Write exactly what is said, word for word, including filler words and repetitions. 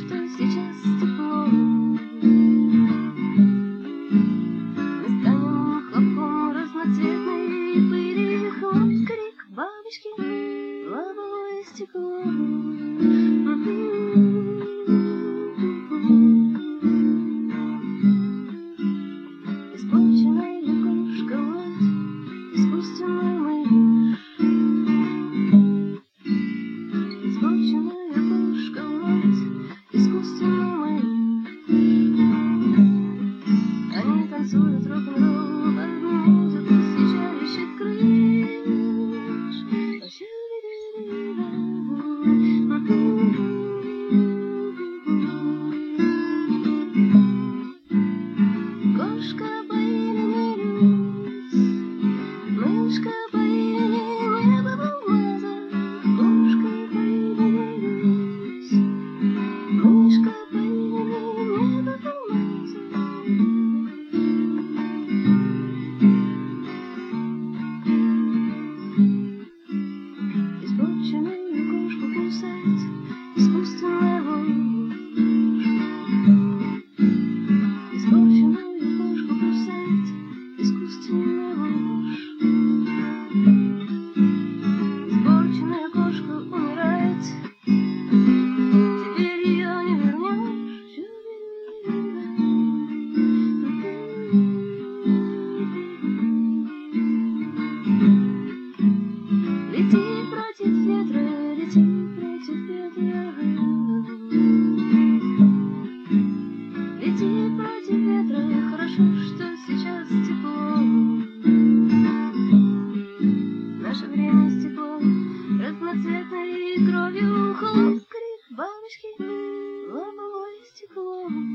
что сейчас тепло. Мы станем хлопком разноцветной пыли, хлоп, крик бабочки, лобовое стекло. Испорченная лягушка, вот искусственная мышь. Испорченная лягушка, вот искусственная мышь. Они танцуют рок-н-ролл под музыку съезжающих крыш. Кошка по имени Люсь, мышка по имени Небо в алмазах. Кошка по имени Люсь, мышка по имени Небо в алмазах. Испорченную кошку кусает искусственная ложь. Испорченную кошку кусает искусственная ложь. Испорченная кошка умирает, теперь ее не вернешь. Лети против ветра, лети против ветра. Лети против ветра, хорошо, что сейчас тепло. Наше время стекло, разноцветной кровью, хлоп, крик бабочки, лобовое стекло.